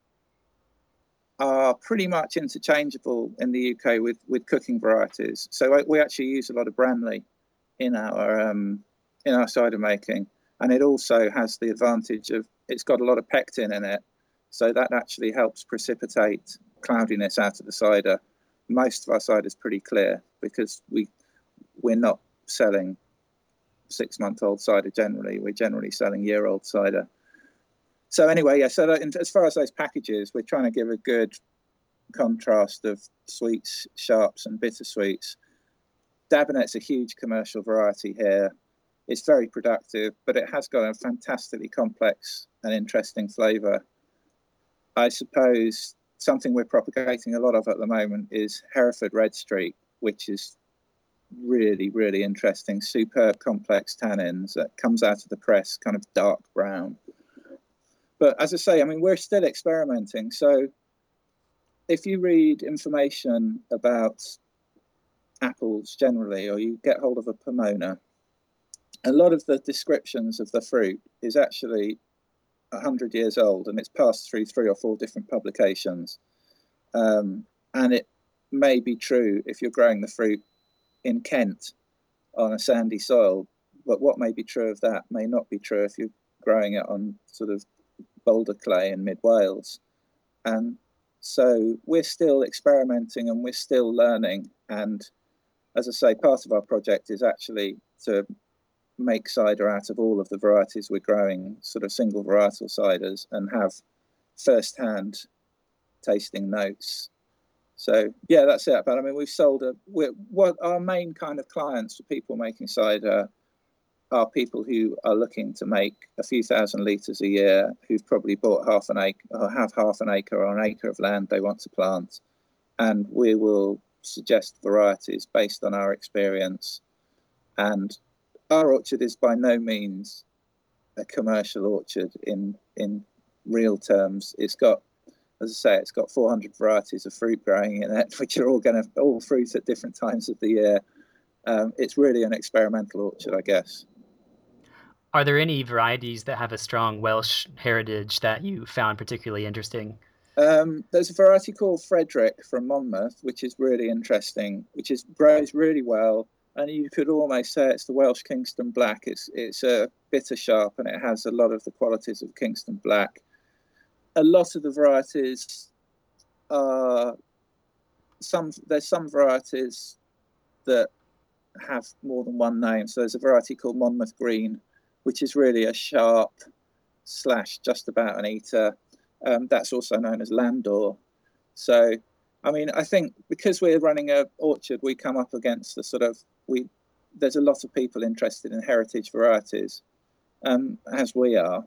are pretty much interchangeable in the U K with, with cooking varieties. So we actually use a lot of Bramley in our um, in our cider making, and it also has the advantage of it's got a lot of pectin in it, so that actually helps precipitate cloudiness out of the cider. Most of our cider is pretty clear because we we're not selling six-month-old cider generally. We're generally selling year-old cider. So anyway, yeah, so that, as far as those packages, we're trying to give a good contrast of sweets, sharps, and bittersweets. Dabinet's a huge commercial variety here. It's very productive, but it has got a fantastically complex and interesting flavour. I suppose something we're propagating a lot of at the moment is Hereford Red Streak, which is really, really interesting, superb complex tannins that comes out of the press, kind of dark brown. But as I say, I mean, we're still experimenting. So if you read information about apples generally, or you get hold of a Pomona, a lot of the descriptions of the fruit is actually one hundred years old, and it's passed through three or four different publications. Um, and it may be true if you're growing the fruit in Kent on a sandy soil, but what may be true of that may not be true if you're growing it on sort of boulder clay in mid Wales. And so we're still experimenting and we're still learning. And as I say, part of our project is actually to make cider out of all of the varieties we're growing, sort of single varietal ciders, and have first-hand tasting notes. So yeah, that's it. But I mean, we've sold a we're, what our main kind of clients for people making cider are people who are looking to make a few thousand litres a year, who've probably bought half an acre or have half an acre or an acre of land they want to plant, and we will suggest varieties based on our experience. And our orchard is by no means a commercial orchard in in real terms. It's got, as I say, it's got four hundred varieties of fruit growing in it, which are all going to all fruit at different times of the year. Um, it's really an experimental orchard, I guess. Are there any varieties that have a strong Welsh heritage that you found particularly interesting? Um, there's a variety called Frederick from Monmouth, which is really interesting, which is grows really well. And you could almost say it's the Welsh Kingston Black. It's it's a bitter sharp, and it has a lot of the qualities of Kingston Black. A lot of the varieties are some. There's some varieties that have more than one name. So there's a variety called Monmouth Green, which is really a sharp slash just about an eater. Um, that's also known as Landor. So, I mean, I think because we're running a orchard, we come up against the sort of we. There's a lot of people interested in heritage varieties, um, as we are.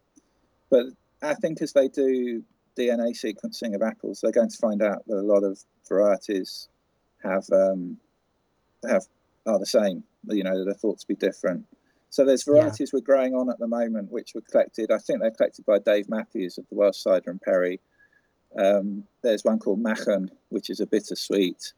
But I think as they do D N A sequencing of apples, they're going to find out that a lot of varieties have um, have are the same. You know, they're thought to be different. So there's varieties yeah. we're growing on at the moment, which were collected. I think they're collected by Dave Matthews of the Welsh Cider and Perry. Um, there's one called Machen, which is a bittersweet,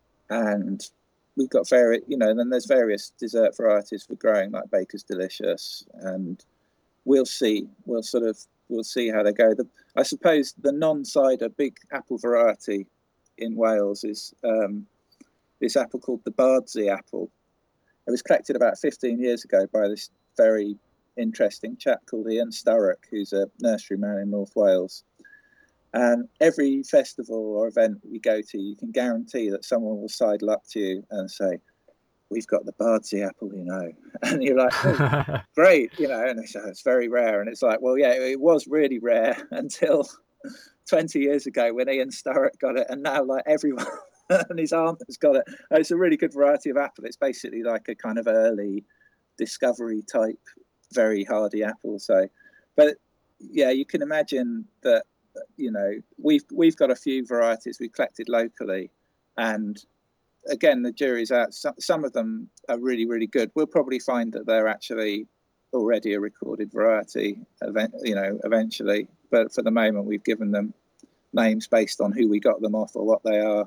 and we've got various. You know, then there's various dessert varieties we're growing, like Baker's Delicious, and we'll see. We'll sort of we'll see how they go. The, I suppose the non-cider big apple variety in Wales is um, this apple called the Bardsey apple. It was collected about fifteen years ago by this very interesting chap called Ian Sturrock, who's a nurseryman in North Wales. And every festival or event you go to, you can guarantee that someone will sidle up to you and say, "We've got the Bardsey apple, you know." And you're like, "Oh, great," you know, and it's, it's very rare. And it's like, well, yeah, it was really rare until twenty years ago when Ian Sturrock got it. And now, like, everyone and his aunt has got it. It's a really good variety of apple. It's basically like a kind of early discovery type, very hardy apple. So, but yeah, you can imagine that, you know, we've we've got a few varieties we collected locally, and again, the jury's out. Some, some of them are really, really good. We'll probably find that they're actually already a recorded variety, event, you know, eventually. But for the moment, we've given them names based on who we got them off or what they are.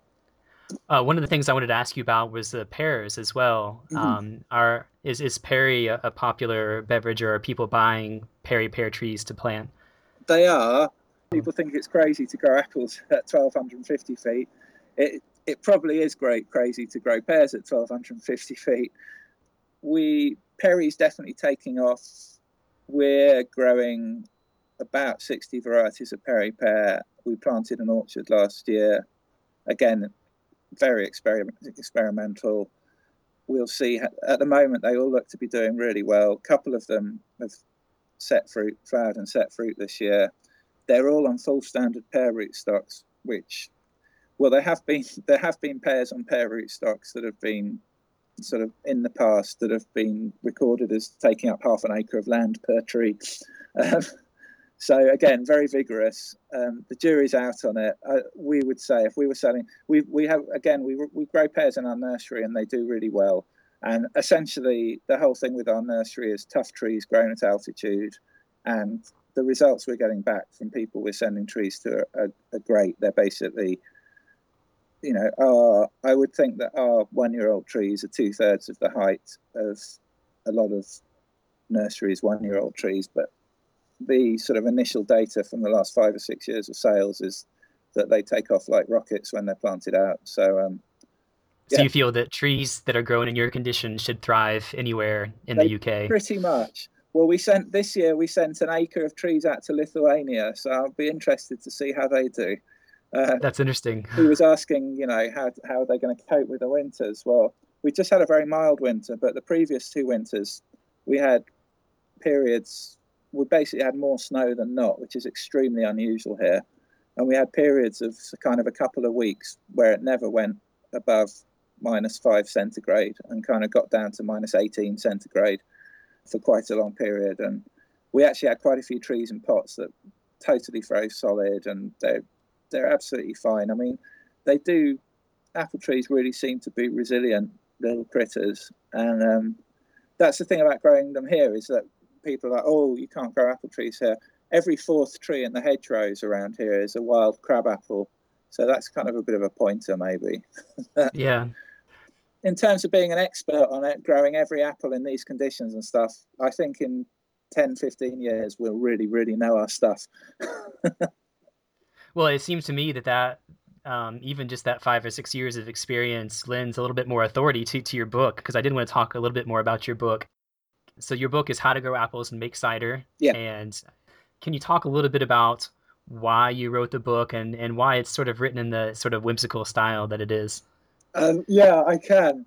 Uh, one of the things I wanted to ask you about was the pears as well. Mm-hmm. Um, are is is Perry a, a popular beverage, or are people buying Perry pear trees to plant? They are. People think it's crazy to grow apples at twelve fifty feet. It it probably is great crazy to grow pears at twelve fifty feet. We Perry's definitely taking off. We're growing about sixty varieties of Perry pear. We planted an orchard last year. Again, very experiment, experimental. we'll see. At the moment, they all look to be doing really well. A couple of them have set fruit, flowered and set fruit this year. They're all on full standard pear rootstocks, which, well, there have been there have been pears on pear rootstocks that have been sort of in the past that have been recorded as taking up half an acre of land per tree. Um, so again, very vigorous. Um, the jury's out on it. Uh, we would say if we were selling, we we have again we we grow pears in our nursery and they do really well. And essentially, the whole thing with our nursery is tough trees grown at altitude, and the results we're getting back from people we're sending trees to are, are, are great. They're basically, you know, our, I would think that our one-year-old trees are two-thirds of the height of a lot of nurseries' one-year-old trees. But the sort of initial data from the last five or six years of sales is that they take off like rockets when they're planted out. So, um, So yeah. you feel that trees that are grown in your conditions should thrive anywhere in they, the U K? Pretty much. Well, we sent this year, we sent an acre of trees out to Lithuania. So I'll be interested to see how they do. Uh, That's interesting. He was asking, you know, how how are they going to cope with the winters? Well, we just had a very mild winter, but the previous two winters, we had periods, we basically had more snow than not, which is extremely unusual here. And we had periods of kind of a couple of weeks where it never went above minus five centigrade and kind of got down to minus eighteen centigrade for quite a long period. And we actually had quite a few trees and pots that totally froze solid, and they're, they're absolutely fine. I mean, they do, apple trees really seem to be resilient little critters. And um, that's the thing about growing them here, is that people are like, oh, you can't grow apple trees here. Every fourth tree in the hedgerows around here is a wild crabapple. So that's kind of a bit of a pointer, maybe. Yeah. In terms of being an expert on it, growing every apple in these conditions and stuff, I think in ten, fifteen years, we'll really, really know our stuff. Well, it seems to me that that um, even just that five or six years of experience lends a little bit more authority to, to your book, because I did want to talk a little bit more about your book. So your book is How to Grow Apples and Make Cider. Yeah. And can you talk a little bit about why you wrote the book and, and why it's sort of written in the sort of whimsical style that it is? Um, yeah, I can.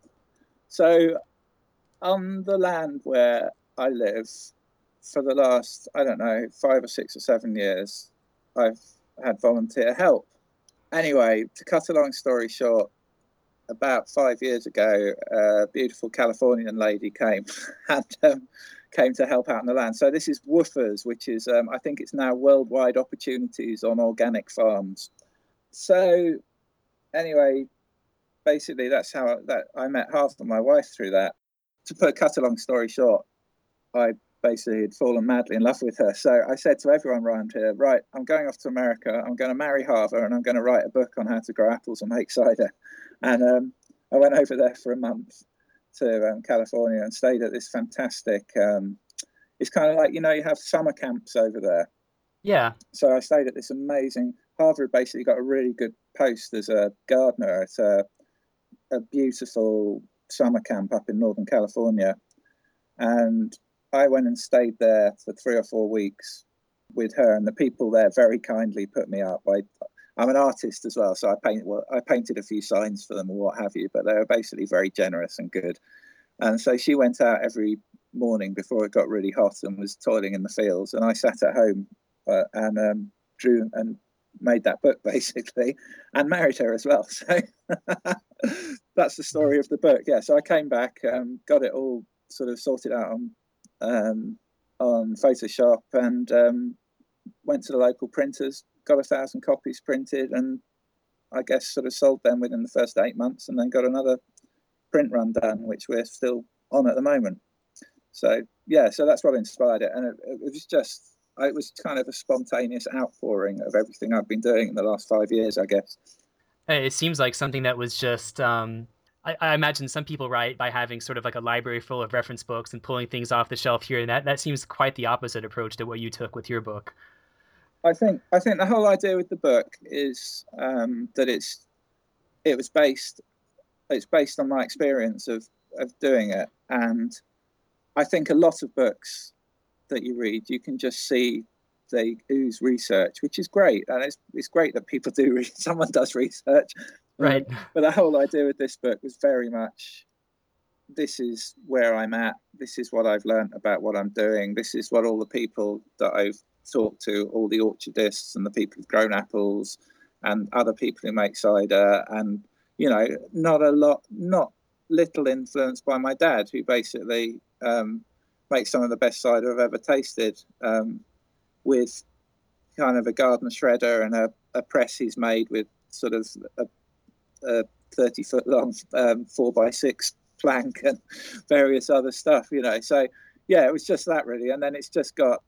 So on the land where I live, for the last, I don't know, five or six or seven years, I've had volunteer help. Anyway, to cut a long story short, about five years ago, a beautiful Californian lady came and um, came to help out on the land. So this is WWOOFers, which is, um, I think it's now Worldwide Opportunities on Organic Farms. So anyway, basically that's how that I met half of my wife through that. To put cut a long story short, I basically had fallen madly in love with her. So I said to everyone around here, right, I'm going off to America. I'm going to marry Harver and I'm going to write a book on how to grow apples and make cider. And um, I went over there for a month to um, California and stayed at this fantastic, um, it's kind of like, you know, you have summer camps over there. Yeah. So I stayed at this amazing, Harvard basically got a really good post as a gardener at a, a beautiful summer camp up in Northern California. And I went and stayed there for three or four weeks with her, and the people there very kindly put me up. I, I'm an artist as well, so I paint. Well, I painted a few signs for them or what have you, but they were basically very generous and good. And so she went out every morning before it got really hot and was toiling in the fields, and I sat at home uh, and um, drew and made that book basically, and married her as well. So that's the story of the book. Yeah. So I came back, um, got it all sort of sorted out on um, on Photoshop, and um, went to the local printers, got a thousand copies printed, and I guess sort of sold them within the first eight months, and then got another print run done, which we're still on at the moment. So yeah, so that's what inspired it, and it, it was just it was kind of a spontaneous outpouring of everything I've been doing in the last five years, I guess. It seems like something that was just um, I, I imagine some people write by having sort of like a library full of reference books and pulling things off the shelf here, and that, that seems quite the opposite approach to what you took with your book. I think I think the whole idea with the book is um, that it's it was based it's based on my experience of of doing it, and I think a lot of books that you read, you can just see they ooze research, which is great, and it's it's great that people do read, someone does research, right? Um, but the whole idea with this book was very much this is where I'm at. This is what I've learned about what I'm doing. This is what all the people that I've talked to, all the orchardists and the people who've grown apples and other people who make cider, and, you know, not a lot, not little influenced by my dad, who basically um, makes some of the best cider I've ever tasted, um, with kind of a garden shredder and a, a press he's made with sort of a, a thirty foot long um, four by six plank and various other stuff, you know. So yeah, it was just that really, and then it's just got,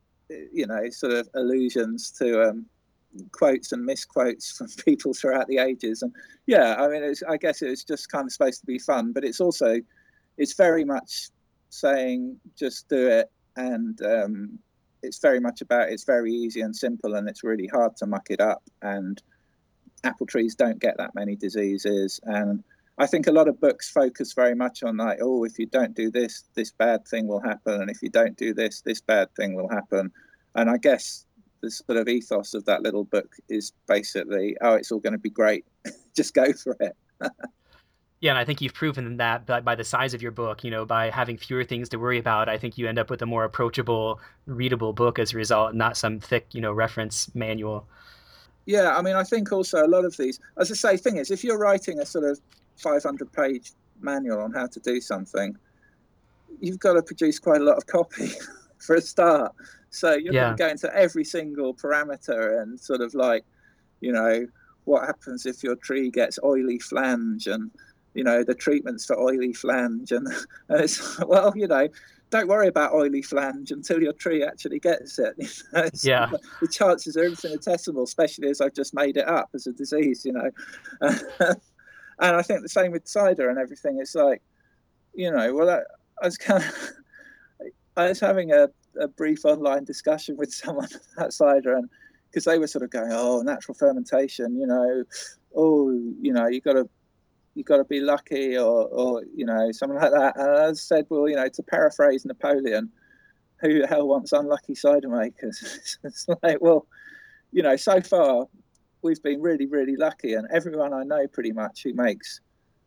you know, sort of allusions to um, quotes and misquotes from people throughout the ages, and yeah, I mean, it's, I guess it was just kind of supposed to be fun, but it's also, it's very much saying just do it, and um, it's very much about, it's very easy and simple, and it's really hard to muck it up, and apple trees don't get that many diseases. And I think a lot of books focus very much on like, oh, if you don't do this, this bad thing will happen, and if you don't do this, this bad thing will happen. And I guess the sort of ethos of that little book is basically, oh, it's all going to be great, just go for it. Yeah, and I think you've proven that by, by the size of your book, you know, by having fewer things to worry about, I think you end up with a more approachable, readable book as a result, not some thick, you know, reference manual. Yeah, I mean, I think also a lot of these, as I say, thing is, if you're writing a sort of five hundred page manual on how to do something, you've got to produce quite a lot of copy for a start. So you're going to Yeah. go into every single parameter and sort of like, you know, what happens if your tree gets oily flange, and, you know, the treatments for oily flange. And, and it's, well, you know, don't worry about oily flange until your tree actually gets it. You know, it's, Yeah. the chances are infinitesimal, especially as I've just made it up as a disease, you know. And I think the same with cider and everything. It's like, you know, well, I, I was kind of, I was having a, a brief online discussion with someone about cider, and because they were sort of going, oh, natural fermentation, you know, oh, you know, you got to you got to be lucky, or, or, you know, something like that. And I said, well, you know, to paraphrase Napoleon, who the hell wants unlucky cider makers? It's like, well, you know, so far we've been really, really lucky, and everyone I know pretty much who makes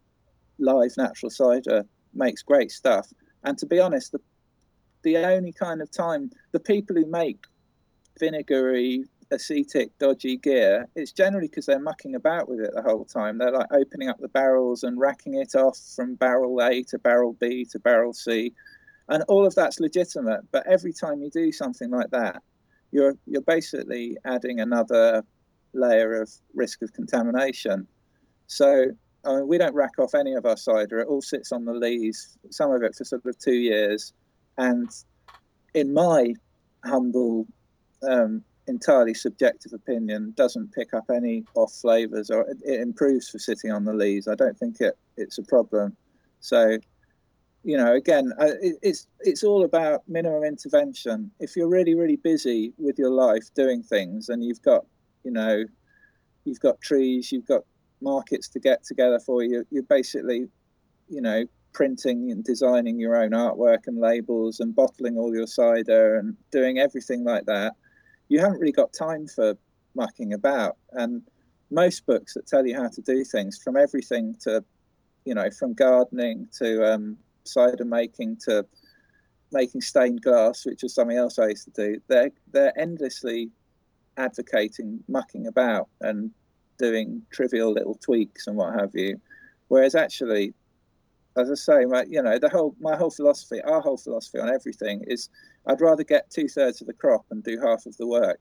live natural cider makes great stuff. And to be honest, the the only kind of time the people who make vinegary, acetic, dodgy gear, it's generally because they're mucking about with it the whole time. They're like opening up the barrels and racking it off from barrel A to barrel B to barrel C, and all of that's legitimate. But every time you do something like that, you're you're basically adding another layer of risk of contamination. So I mean, we don't rack off any of our cider. It all sits on the lees, some of it for sort of two years. And in my humble, um, entirely subjective opinion, doesn't pick up any off flavors, or it, it improves for sitting on the lees. I don't think it it's a problem. So, you know, again, it, it's it's all about minimum intervention. If you're really, really busy with your life doing things, and you've got, you know, you've got trees, you've got markets to get together for you, you're basically, you know, printing and designing your own artwork and labels and bottling all your cider and doing everything like that. You haven't really got time for mucking about. And most books that tell you how to do things, from everything to, you know, from gardening to um, cider making to making stained glass, which is something else I used to do, they're they're endlessly advocating mucking about and doing trivial little tweaks and what have you. Whereas actually, as I say, my, you know, the whole my whole philosophy, our whole philosophy on everything is, I'd rather get two thirds of the crop and do half of the work.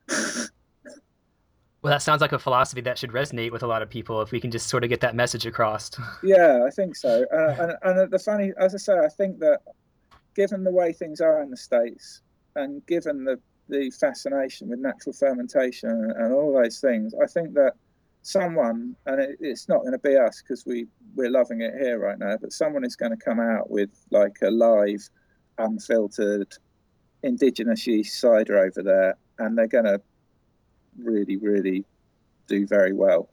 Well, that sounds like a philosophy that should resonate with a lot of people if we can just sort of get that message across. Yeah, I think so. Uh, and and the funny, as I say, I think that given the way things are in the States, and given the the fascination with natural fermentation and, and all those things, I think that someone, and it, it's not going to be us because we we're loving it here right now, but someone is going to come out with like a live, unfiltered, indigenous yeast cider over there, and they're going to really, really do very well.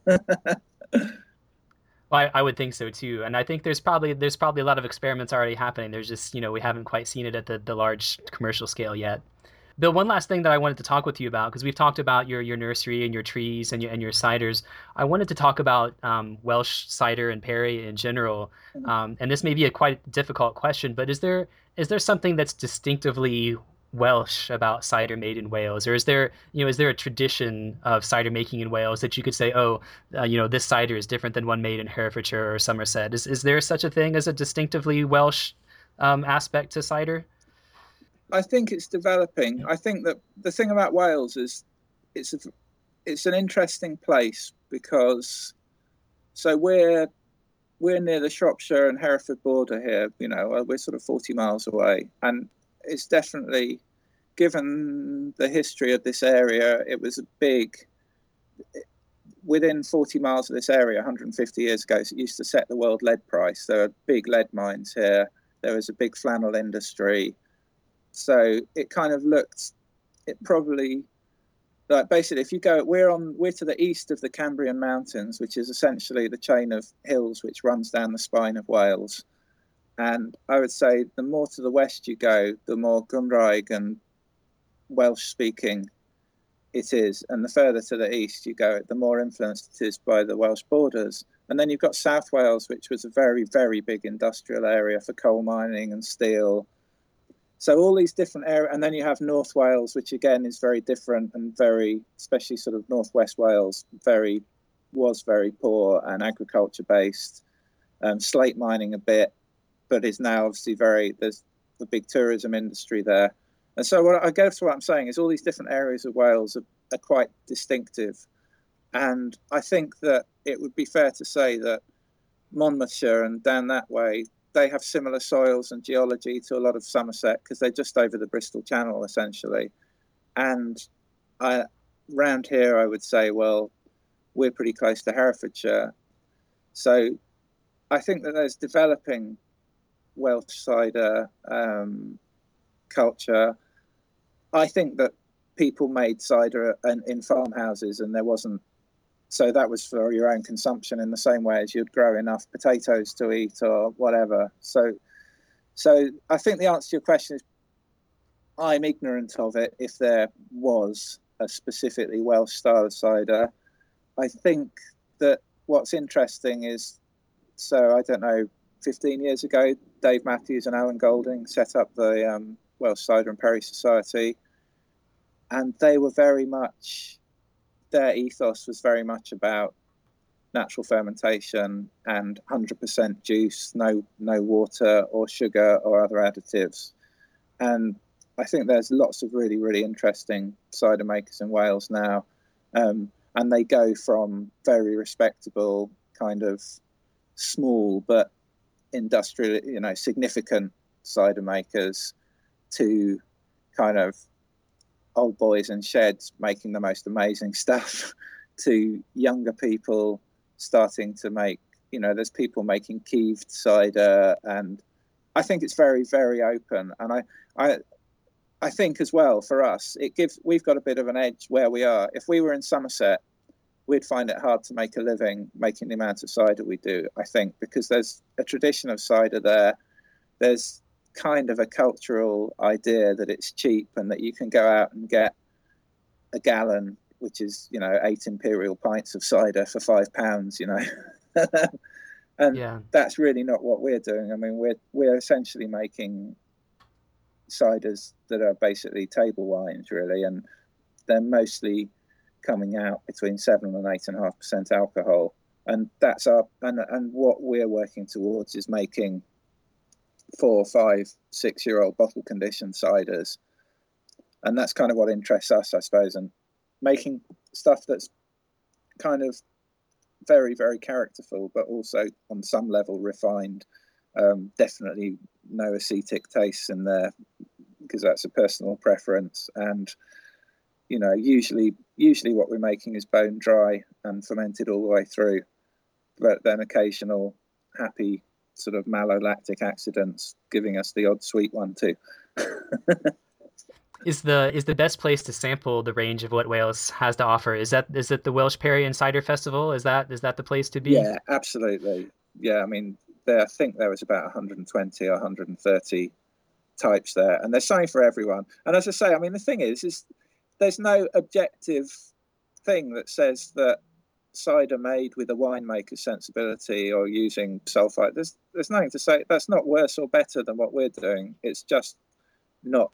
Well, I, I would think so too, and I think there's probably there's probably a lot of experiments already happening. There's just, you know, we haven't quite seen it at the, the large commercial scale yet. Bill, one last thing that I wanted to talk with you about, because we've talked about your your nursery and your trees and your and your ciders. I wanted to talk about um, Welsh cider and perry in general. Um, and this may be a quite difficult question, but is there is there something that's distinctively Welsh about cider made in Wales, or is there you know is there a tradition of cider making in Wales that you could say, oh, uh, you know, this cider is different than one made in Herefordshire or Somerset? Is is there such a thing as a distinctively Welsh um, aspect to cider? I think it's developing. I think that the thing about Wales is it's a, it's an interesting place because so we're we're near the Shropshire and Hereford border here. You know, we're sort of forty miles away, and it's definitely, given the history of this area, it was a big. Within forty miles of this area, one hundred fifty years ago, it used to set the world lead price. There are big lead mines here. There was a big flannel industry. So it kind of looked, it probably, like basically, if you go, we're on, we're to the east of the Cambrian Mountains, which is essentially the chain of hills which runs down the spine of Wales. And I would say the more to the west you go, the more Gymraeg and Welsh speaking it is. And the further to the east you go, the more influenced it is by the Welsh borders. And then you've got South Wales, which was a very, very big industrial area for coal mining and steel. So all these different areas, and then you have North Wales, which again is very different and very, especially sort of Northwest Wales, very was very poor and agriculture based, um, slate mining a bit, but is now obviously very, there's the big tourism industry there. And so what I guess what I'm saying is all these different areas of Wales are, are quite distinctive. And I think that it would be fair to say that Monmouthshire and down that way, they have similar soils and geology to a lot of Somerset because they're just over the Bristol Channel, essentially. And I, around here, I would say, well, we're pretty close to Herefordshire. So I think that there's developing Welsh cider um, culture. I think that people made cider in, in farmhouses and there wasn't, so that was for your own consumption in the same way as you'd grow enough potatoes to eat or whatever. So, so I think the answer to your question is I'm ignorant of it if there was a specifically Welsh style of cider. I think that what's interesting is, so I don't know, fifteen years ago, Dave Matthews and Alan Golding set up the um, Welsh Cider and Perry Society, and they were very much, their ethos was very much about natural fermentation and one hundred percent juice, no no water or sugar or other additives. And I think there's lots of really, really interesting cider makers in Wales now. Um, and they go from very respectable, kind of small but industrial, you know, significant cider makers to kind of old boys in sheds making the most amazing stuff to younger people starting to make, you know, there's people making keeved cider, and I think it's very, very open. And I, I, I think as well for us, it gives, we've got a bit of an edge where we are. If we were in Somerset, we'd find it hard to make a living making the amount of cider we do, I think, because there's a tradition of cider there. There's kind of a cultural idea that it's cheap and that you can go out and get a gallon, which is, you know, eight imperial pints of cider for five pounds, you know. And Yeah. that's really not what we're doing. I mean, we're we're essentially making ciders that are basically table wines, really, and they're mostly coming out between seven and eight and a half percent alcohol. And that's our and and what we're working towards is making four, five, six year old bottle conditioned ciders. And that's kind of what interests us, I suppose, and making stuff that's kind of very, very characterful, but also on some level refined. Um, definitely no acetic tastes in there because that's a personal preference. And, you know, usually, usually what we're making is bone dry and fermented all the way through, but then occasional happy sort of malolactic accidents giving us the odd sweet one too. Is the is the best place to sample the range of what Wales has to offer? Is that is it the Welsh Perry and Cider Festival? Is that is that the place to be? Yeah, absolutely. Yeah, I mean, there, I think there was about one hundred twenty or one hundred thirty types there, and there's something for everyone. And as I say, I mean, the thing is, is there's no objective thing that says that cider made with a winemaker's sensibility or using sulfite, there's there's nothing to say that's not worse or better than what we're doing. It's just not,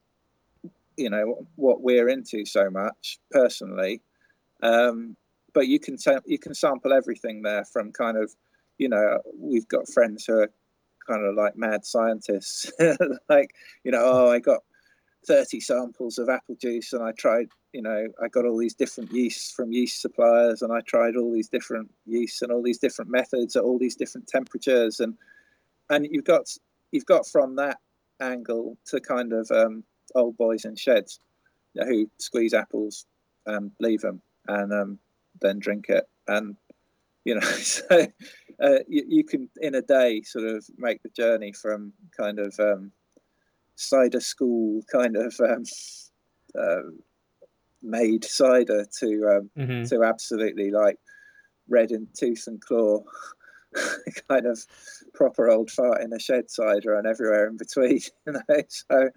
you know, what we're into so much personally. Um, but you can t- you can sample everything there, from kind of, you know, we've got friends who are kind of like mad scientists, like, you know, oh, I got thirty samples of apple juice and I tried, you know, I got all these different yeasts from yeast suppliers, and I tried all these different yeasts and all these different methods at all these different temperatures, and and you've got you've got from that angle to kind of um, old boys in sheds, you know, who squeeze apples and leave them and um, then drink it, and you know, so uh, you, you can in a day sort of make the journey from kind of um, cider school kind of um, uh, made cider to um, mm-hmm. to absolutely like red in tooth and claw kind of proper old fart in a shed cider and everywhere in between, you know. So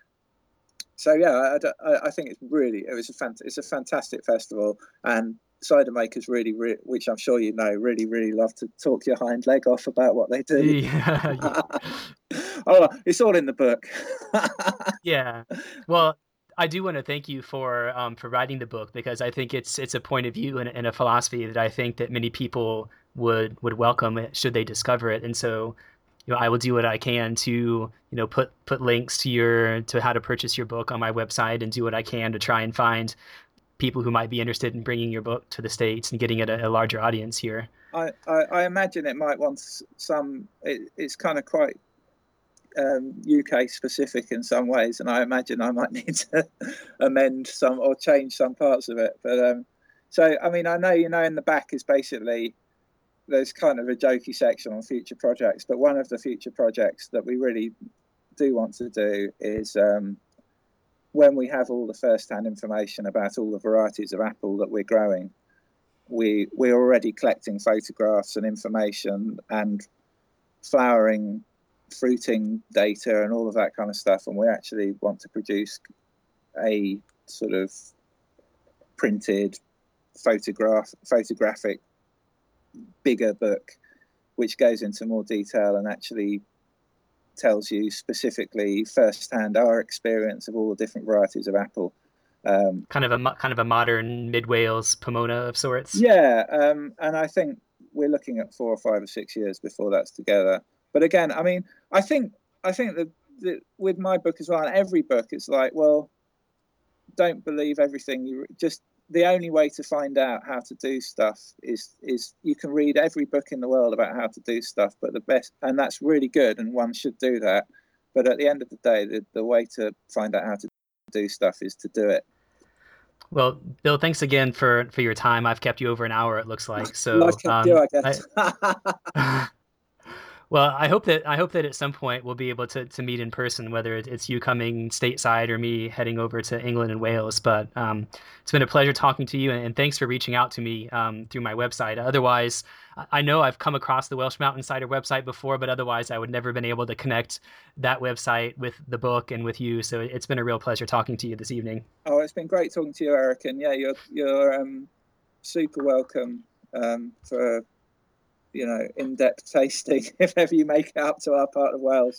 so yeah, I, I, I think it's really it was a fant- it's a fantastic festival, and cider makers really, really, which I'm sure you know, really really love to talk your hind leg off about what they do. Yeah, yeah. Oh, it's all in the book. Yeah, well, I do want to thank you for um, for writing the book, because I think it's it's a point of view and, and a philosophy that I think that many people would would welcome should they discover it. And so, you know, I will do what I can to, you know, put put links to your to how to purchase your book on my website, and do what I can to try and find people who might be interested in bringing your book to the States and getting it a, a larger audience here. I, I, I imagine it might want some. It, it's kind of quite. Um, U K specific in some ways, and I imagine I might need to amend some or change some parts of it. But um, so, I mean, I know, you know, in the back is basically there's kind of a jokey section on future projects, but one of the future projects that we really do want to do is um, when we have all the first-hand information about all the varieties of apple that we're growing, we we're already collecting photographs and information and flowering, fruiting data and all of that kind of stuff, and we actually want to produce a sort of printed photograph photographic bigger book which goes into more detail and actually tells you specifically firsthand our experience of all the different varieties of apple. Um, kind of a kind of a modern Mid Wales Pomona of sorts. Yeah, um, and I think we're looking at four or five or six years before that's together. But again, I mean, I think I think that, that with my book as well, and every book, it's like, well, don't believe everything. You just the only way to find out how to do stuff is is you can read every book in the world about how to do stuff, but the best, and that's really good, and one should do that. But at the end of the day, the, the way to find out how to do stuff is to do it. Well, Bill, thanks again for, for your time. I've kept you over an hour, it looks like. So Life kept um, you, I guess. I, Well, I hope that I hope that at some point we'll be able to, to meet in person, whether it's you coming stateside or me heading over to England and Wales. But um, it's been a pleasure talking to you, and, and thanks for reaching out to me um, through my website. Otherwise, I know I've come across the Welsh Mountain Cider website before, but otherwise I would never been able to connect that website with the book and with you. So it's been a real pleasure talking to you this evening. Oh, it's been great talking to you, Eric. And yeah, you're you're um, super welcome um, for. you know, in-depth tasting if ever you make it up to our part of Wales.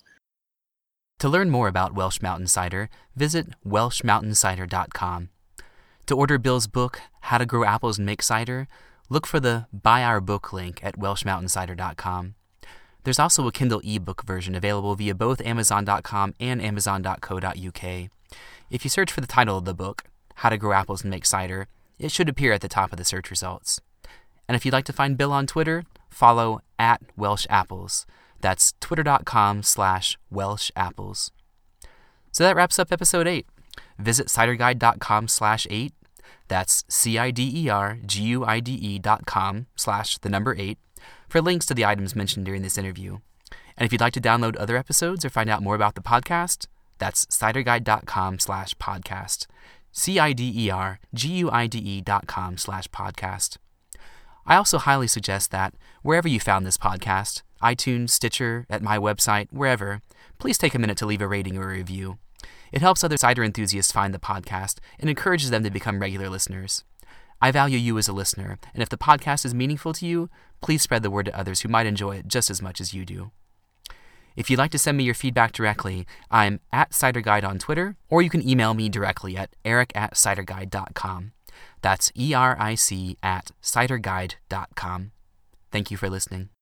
To learn more about Welsh Mountain Cider, visit welsh mountain cider dot com. To order Bill's book, How to Grow Apples and Make Cider, look for the Buy Our Book link at welsh mountain cider dot com. There's also a Kindle ebook version available via both amazon dot com and amazon dot co dot uk. If you search for the title of the book, How to Grow Apples and Make Cider, it should appear at the top of the search results. And if you'd like to find Bill on Twitter, follow at Welsh Apples. That's twitter.com slash Welsh Apples. So that wraps up episode eight. Visit ciderguide.com slash eight. That's C-I-D-E-R-G-U-I-D-E dot com slash the number eight for links to the items mentioned during this interview. And if you'd like to download other episodes or find out more about the podcast, that's ciderguide.com slash podcast. C-I-D-E-R-G-U-I-D-E dot com slash podcast. I also highly suggest that, wherever you found this podcast, iTunes, Stitcher, at my website, wherever, please take a minute to leave a rating or a review. It helps other cider enthusiasts find the podcast and encourages them to become regular listeners. I value you as a listener, and if the podcast is meaningful to you, please spread the word to others who might enjoy it just as much as you do. If you'd like to send me your feedback directly, I'm at Cider Guide on Twitter, or you can email me directly at eric at cider guide dot com. That's E R I C at cider guide dot com. Thank you for listening.